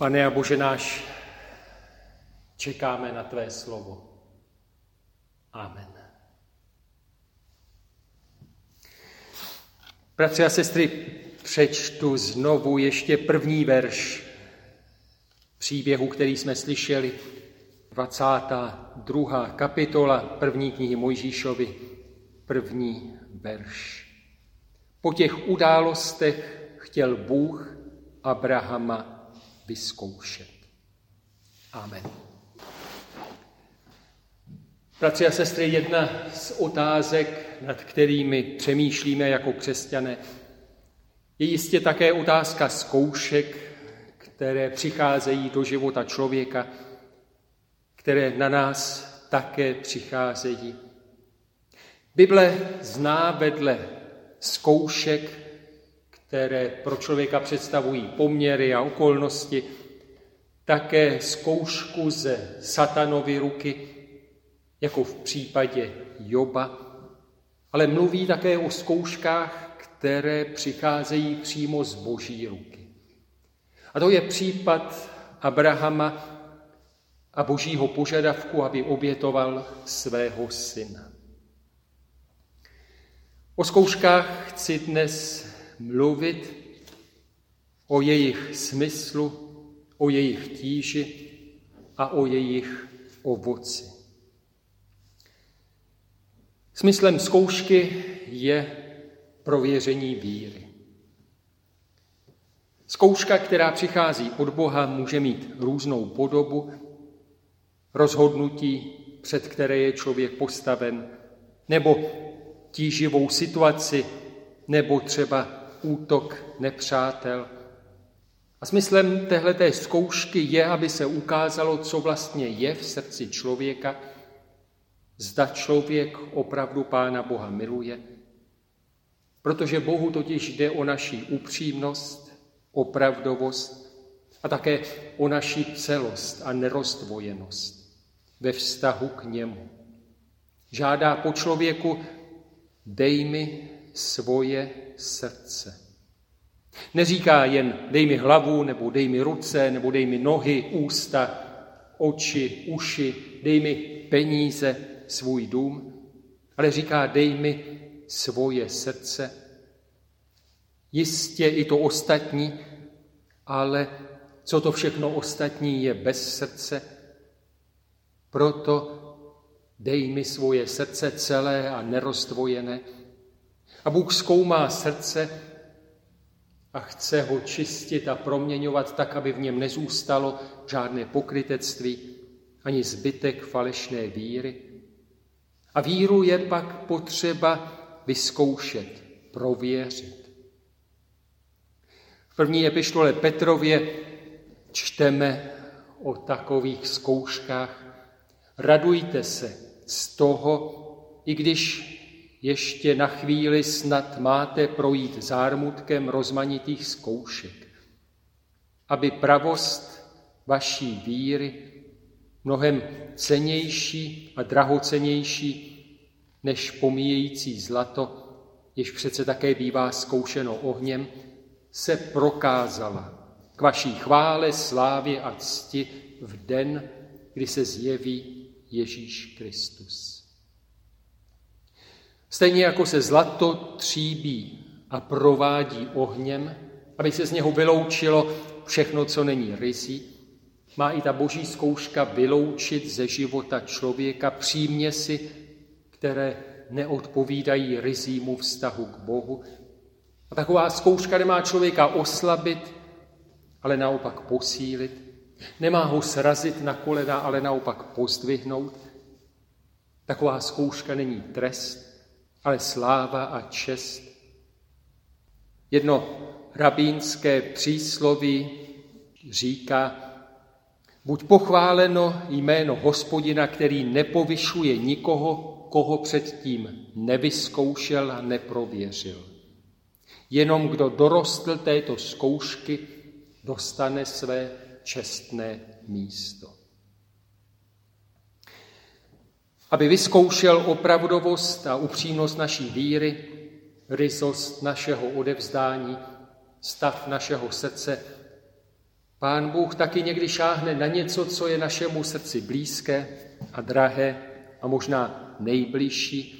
Pane a Bože náš, čekáme na tvé slovo. Amen. Bratři a sestry, přečtu znovu ještě první verš příběhu, který jsme slyšeli, 22. kapitola první knihy Mojžíšovy, první verš. Po těch událostech chtěl Bůh Abrahama vyzkoušet. Amen. Bratři a sestry, jedna z otázek, nad kterými přemýšlíme jako křesťané, je jistě také otázka zkoušek, které přicházejí do života člověka, které na nás také přicházejí. Bible zná vedle zkoušek, které pro člověka představují poměry a okolnosti, také zkoušku ze satanovy ruky, jako v případě Joba, ale mluví také o zkouškách, které přicházejí přímo z Boží ruky. A to je případ Abrahama a Božího požadavku, aby obětoval svého syna. O zkouškách chci dnes mluvit, o jejich smyslu, o jejich tíži a o jejich ovoci. Smyslem zkoušky je prověření víry. Zkouška, která přichází od Boha, může mít různou podobu, rozhodnutí, před které je člověk postaven, nebo tíživou situaci, nebo třeba útok nepřátel. A smyslem téhleté zkoušky je, aby se ukázalo, co vlastně je v srdci člověka, zda člověk opravdu Pána Boha miluje, protože Bohu totiž jde o naši upřímnost, opravdovost a také o naši celost a nerozdvojenost ve vztahu k němu. Žádá po člověku: dej mi svoje srdce. Neříká jen dej mi hlavu, nebo dej mi ruce, nebo dej mi nohy, ústa, oči, uši, dej mi peníze, svůj dům, ale říká dej mi svoje srdce. Jistě i to ostatní, ale co to všechno ostatní je bez srdce? Proto dej mi svoje srdce celé a nerozdvojené. A Bůh zkoumá srdce a chce ho čistit a proměňovat tak, aby v něm nezůstalo žádné pokrytectví ani zbytek falešné víry. A víru je pak potřeba vyzkoušet, prověřit. V první epištole Petrově čteme o takových zkouškách. Radujte se z toho, i když ještě na chvíli snad máte projít zármutkem rozmanitých zkoušek, aby pravost vaší víry, mnohem cennější a drahocennější než pomíjející zlato, jež přece také bývá zkoušeno ohněm, se prokázala k vaší chvále, slávě a cti v den, kdy se zjeví Ježíš Kristus. Stejně jako se zlato tříbí a provádí ohněm, aby se z něho vyloučilo všechno, co není ryzí, má i ta boží zkouška vyloučit ze života člověka příměsi, které neodpovídají ryzímu vztahu k Bohu. A taková zkouška nemá člověka oslabit, ale naopak posílit. Nemá ho srazit na kolena, ale naopak pozdvihnout. Taková zkouška není trest, ale sláva a čest. Jedno rabínské přísloví říká: buď pochváleno jméno Hospodina, který nepovyšuje nikoho, koho předtím nevyzkoušel a neprověřil. Jenom kdo dorostl této zkoušky, dostane své čestné místo. Aby vyzkoušel opravdovost a upřímnost naší víry, ryzost našeho odevzdání, stav našeho srdce, Pán Bůh taky někdy šáhne na něco, co je našemu srdci blízké a drahé a možná nejbližší,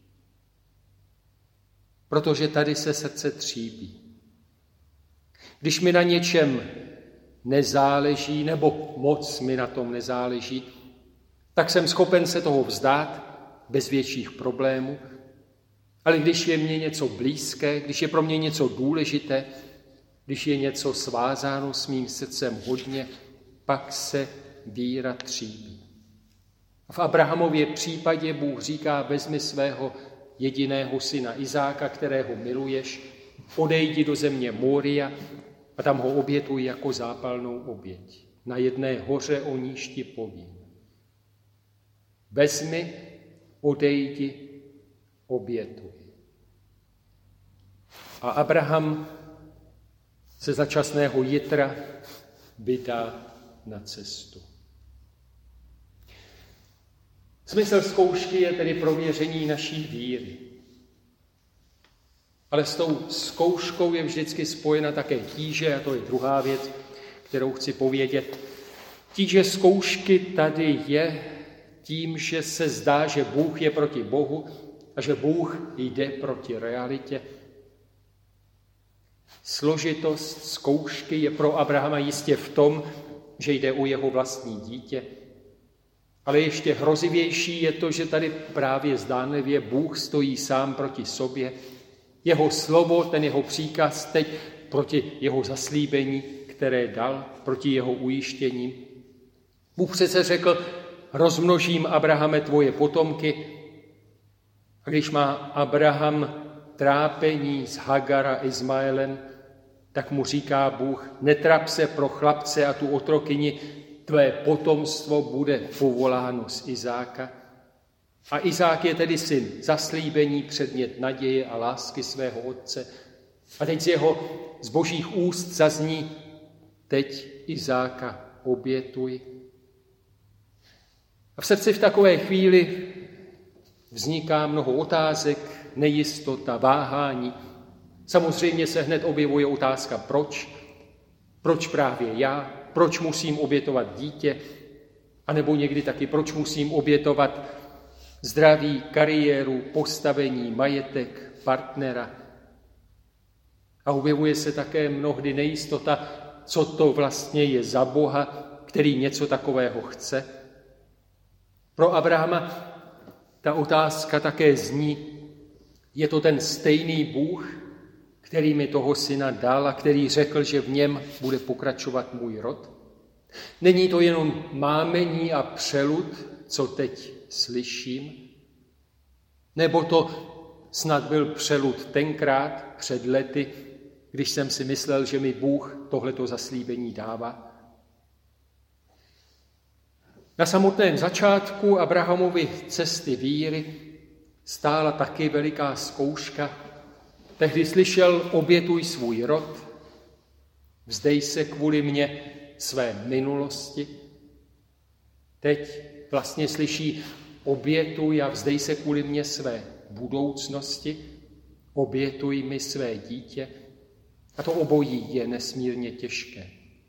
protože tady se srdce tříbí. Když mi na něčem nezáleží, nebo moc mi na tom nezáleží, tak jsem schopen se toho vzdát bez větších problémů. Ale když je mně něco blízké, když je pro mě něco důležité, když je něco svázáno s mým srdcem hodně, pak se víra tříbí. V Abrahamově případě Bůh říká, vezmi svého jediného syna Izáka, kterého miluješ, odejdi do země Moria a tam ho obětuj jako zápalnou oběť. Na jedné hoře, o níž ti povím. Vezmi, odejdi, obětuj. A Abraham se začasného jitra vydá na cestu. Smysl zkoušky je tedy prověření naší víry. Ale s tou zkouškou je vždycky spojena také tíže, a to je druhá věc, kterou chci povědět. Tíže zkoušky tady je tím, že se zdá, že Bůh je proti Bohu a že Bůh jde proti realitě. Složitost zkoušky je pro Abrahama jistě v tom, že jde o jeho vlastní dítě. Ale ještě hrozivější je to, že tady právě zdánlivě Bůh stojí sám proti sobě. Jeho slovo, ten jeho příkaz teď proti jeho zaslíbení, které dal, proti jeho ujištěním. Bůh přece řekl, rozmnožím, Abrahame, tvoje potomky. A když má Abraham trápení s Hagar a Izmaelem, tak mu říká Bůh, netrap se pro chlapce a tu otrokyni, tvé potomstvo bude povoláno z Izáka. A Izák je tedy syn zaslíbení, předmět naděje a lásky svého otce. A teď z jeho z božích úst zazní, teď Izáka obětuj. A v srdci v takové chvíli vzniká mnoho otázek, nejistota, váhání. Samozřejmě se hned objevuje otázka proč. Proč právě já? Proč musím obětovat dítě? A nebo někdy taky, proč musím obětovat zdraví, kariéru, postavení, majetek, partnera? A objevuje se také mnohdy nejistota, co to vlastně je za Boha, který něco takového chce. Pro Abrahama ta otázka také zní, je to ten stejný Bůh, který mi toho syna dal a který řekl, že v něm bude pokračovat můj rod? Není to jenom mámení a přelud, co teď slyším? Nebo to snad byl přelud tenkrát, před lety, když jsem si myslel, že mi Bůh tohleto zaslíbení dává? Na samotném začátku Abrahamovy cesty víry stála taky veliká zkouška. Tehdy slyšel, obětuj svůj rod, vzdej se kvůli mně své minulosti. Teď vlastně slyší, obětuj a vzdej se kvůli mně své budoucnosti, obětuj mi své dítě. A to obojí je nesmírně těžké.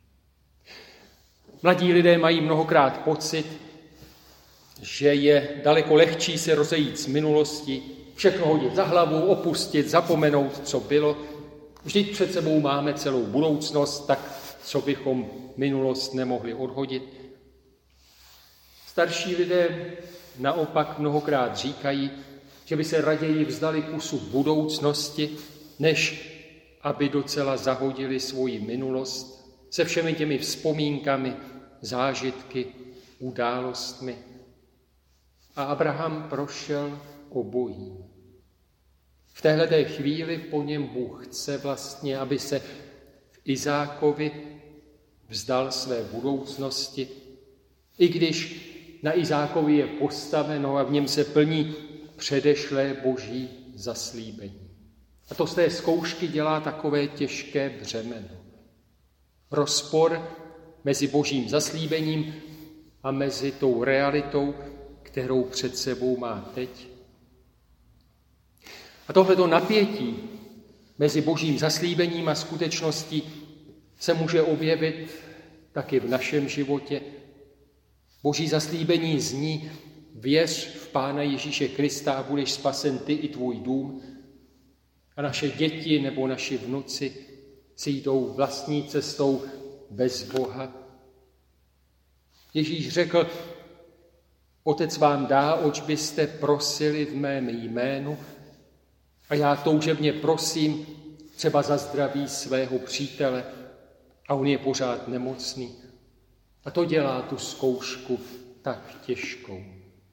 Mladí lidé mají mnohokrát pocit, že je daleko lehčí se rozejít s minulostí, všechno hodit za hlavu, opustit, zapomenout, co bylo. Vždyť před sebou máme celou budoucnost, tak co bychom minulost nemohli odhodit. Starší lidé naopak mnohokrát říkají, že by se raději vzdali kusu budoucnosti, než aby docela zahodili svoji minulost se všemi těmi vzpomínkami, zážitky, událostmi. A Abraham prošel obojí. V téhleté chvíli po něm Bůh chce vlastně, aby se v Izákovi vzdal své budoucnosti, i když na Izákovi je postaveno a v něm se plní předešlé boží zaslíbení. A to z té zkoušky dělá takové těžké břemeno. Rozpor mezi božím zaslíbením a mezi tou realitou, kterou před sebou má teď. A tohleto napětí mezi božím zaslíbením a skutečností se může objevit tak i v našem životě. Boží zaslíbení zní: věř v Pána Ježíše Krista a budeš spasen ty i tvůj dům. A naše děti nebo naši vnuci si jdou vlastní cestou bez Boha. Ježíš řekl: Otec vám dá, oč byste prosili v mém jménu, a já toužebně prosím třeba za zdraví svého přítele a on je pořád nemocný. A to dělá tu zkoušku tak těžkou.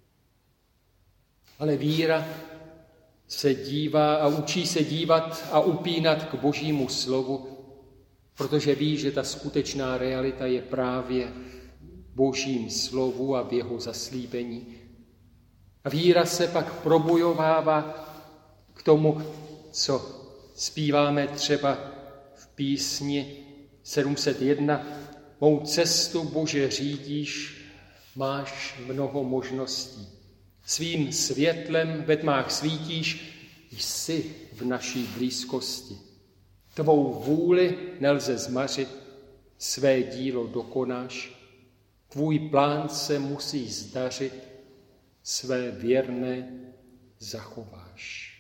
Ale víra se dívá a učí se dívat a upínat k Božímu slovu, protože ví, že ta skutečná realita je právě v Božím slovu a v jeho zaslíbení. A víra se pak probojovává k tomu, co zpíváme třeba v písni 701. Mou cestu, Bože, řídíš, máš mnoho možností. Svým světlem ve tmách svítíš, jsi v naší blízkosti. Tvou vůli nelze zmařit, své dílo dokonáš, tvůj plán se musí zdařit, své věrné zachováš.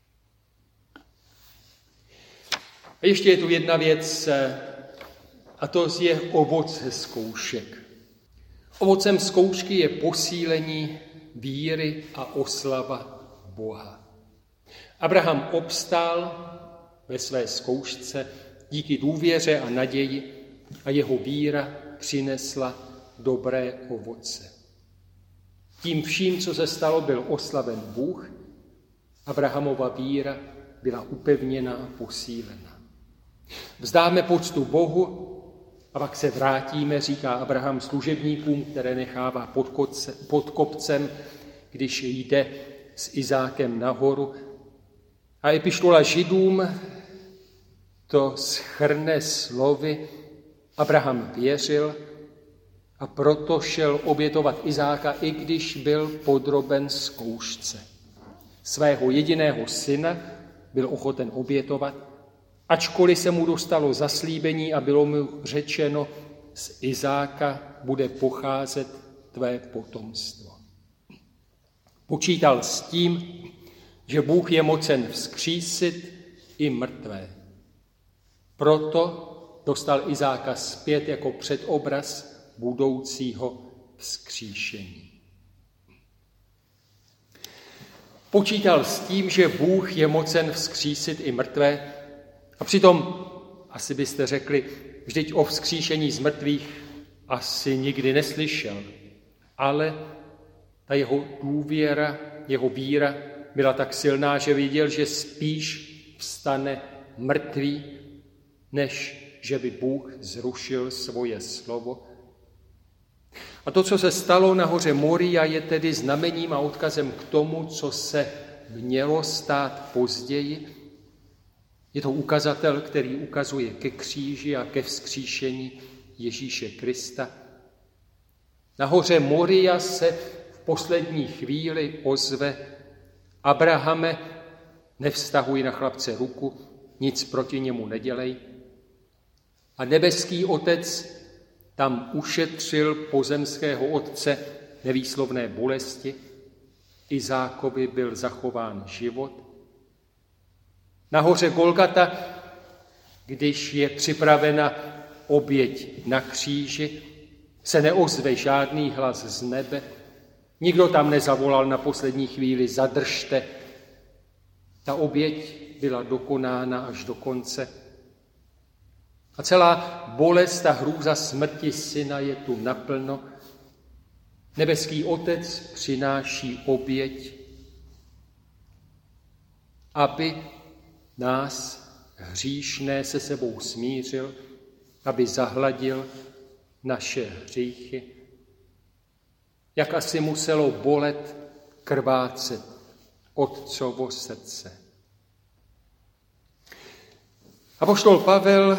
A ještě je tu jedna věc, a to je ovoce zkoušek. Ovocem zkoušky je posílení víry a oslava Boha. Abraham obstál ve své zkoušce díky důvěře a naději a jeho víra přinesla dobré ovoce. Tím vším, co se stalo, byl oslaven Bůh. Abrahamova víra byla upevněna a posílena. Vzdáme poctu Bohu a pak se vrátíme, říká Abraham služebníkům, které nechává pod kopcem, když jde s Izákem nahoru. A epištola Židům to shrne slovy: Abraham věřil a proto šel obětovat Izáka, i když byl podroben zkoušce. Svého jediného syna byl ochoten obětovat, ačkoliv se mu dostalo zaslíbení a bylo mu řečeno: z Izáka bude pocházet tvé potomstvo. Počítal s tím, že Bůh je mocen vzkřísit i mrtvé. Proto dostal Izáka zpět jako předobraz budoucího vzkříšení. Počítal s tím, že Bůh je mocen vzkřísit i mrtvé, a přitom asi byste řekli, vždyť o vzkříšení z mrtvých asi nikdy neslyšel. Ale ta jeho důvěra, jeho víra byla tak silná, že viděl, že spíš vstane mrtvý, než že by Bůh zrušil svoje slovo. A to, co se stalo na hoře Moria, je tedy znamením a odkazem k tomu, co se mělo stát později. Je to ukazatel, který ukazuje ke kříži a ke vzkříšení Ježíše Krista. Na hoře Moria se v poslední chvíli ozve: Abrahame, nevztahuj na chlapce ruku, nic proti němu nedělej. A nebeský Otec tam ušetřil pozemského otce nevýslovné bolesti. Izákovi byl zachován život. Na hoře Golgata, když je připravena oběť na kříži, se neozve žádný hlas z nebe. Nikdo tam nezavolal na poslední chvíli: zadržte. Ta oběť byla dokonána až do konce. A celá bolest a hrůza smrti syna je tu naplno. Nebeský Otec přináší oběť, aby nás hříšné se sebou smířil, aby zahladil naše hříchy. Jak asi muselo bolet, krvácet Otcovo srdce. Apoštol Pavel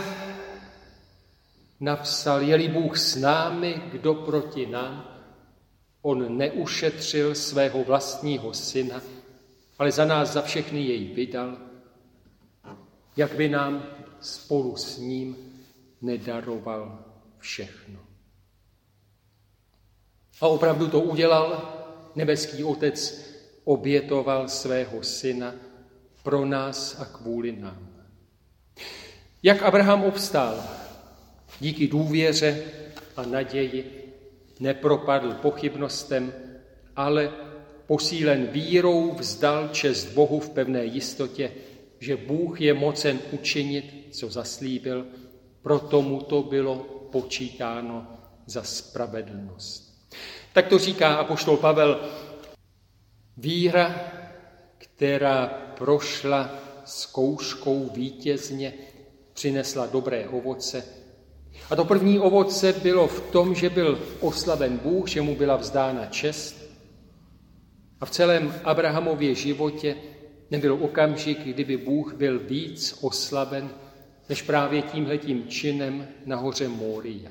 napsal: je-li Bůh s námi, kdo proti nám? On neušetřil svého vlastního syna, ale za nás za všechny jej vydal. Jak by nám spolu s ním nedaroval všechno. A opravdu to udělal. Nebeský Otec obětoval svého syna pro nás a kvůli nám. Jak Abraham obstál? Díky důvěře a naději nepropadl pochybnostem, ale posílen vírou vzdal čest Bohu v pevné jistotě, že Bůh je mocen učinit, co zaslíbil, proto mu to bylo počítáno za spravedlnost. Tak to říká apoštol Pavel. Víra, která prošla zkouškou vítězně, přinesla dobré ovoce. A to první ovoce bylo v tom, že byl oslaven Bůh, že mu byla vzdána čest. A v celém Abrahamově životě nebyl okamžik, kdyby Bůh byl víc oslaven, než právě tímhletím činem na hoře Mória.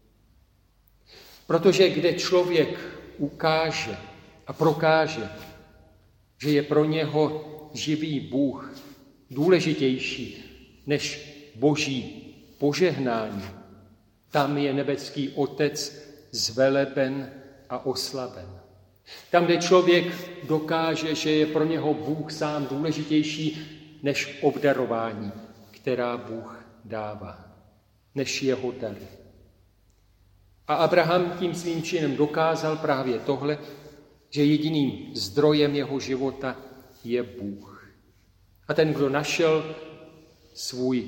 Protože kde člověk ukáže a prokáže, že je pro něho živý Bůh důležitější než boží požehnání, tam je nebeský Otec zveleben a oslaven. Tam, kde člověk dokáže, že je pro něho Bůh sám důležitější než obdarování, která Bůh dává, než jeho dary. A Abraham tím svým činem dokázal právě tohle, že jediným zdrojem jeho života je Bůh. A ten, kdo našel svůj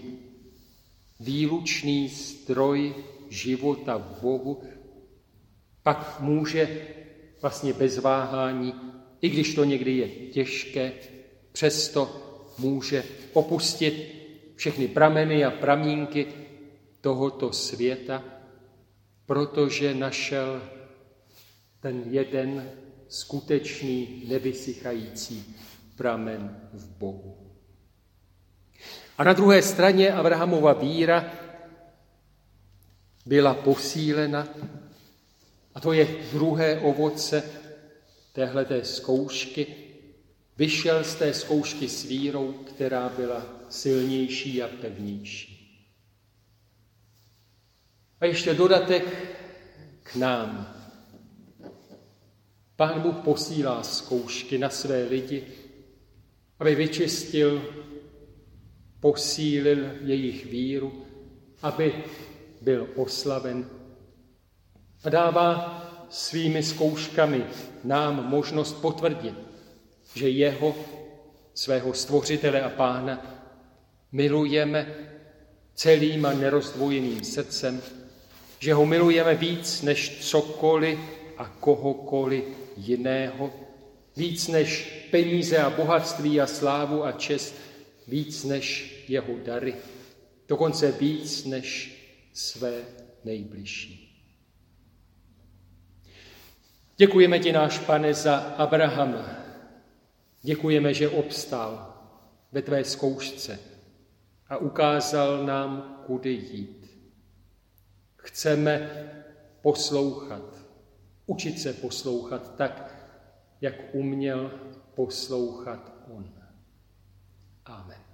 výlučný zdroj života v Bohu, pak může vlastně bez váhání, i když to někdy je těžké, přesto může opustit všechny prameny a pramínky tohoto světa, protože našel ten jeden skutečný, nevysychající pramen v Bohu. A na druhé straně Abrahamova víra byla posílena, a to je druhé ovoce téhleté zkoušky. Vyšel z té zkoušky s vírou, která byla silnější a pevnější. A ještě dodatek k nám. Pán Bůh posílá zkoušky na své lidi, aby vyčistil, posílil jejich víru, aby byl oslaven. A dává svými zkouškami nám možnost potvrdit, že jeho, svého stvořitele a Pána, milujeme celým a nerozdvojeným srdcem, že ho milujeme víc než cokoliv a kohokoliv jiného, víc než peníze a bohatství a slávu a čest, víc než jeho dary, dokonce víc než své nejbližší. Děkujeme ti, náš Pane, za Abrahama. Děkujeme, že obstál ve tvé zkoušce a ukázal nám, kudy jít. Chceme poslouchat, učit se poslouchat tak, jak uměl poslouchat on. Amen.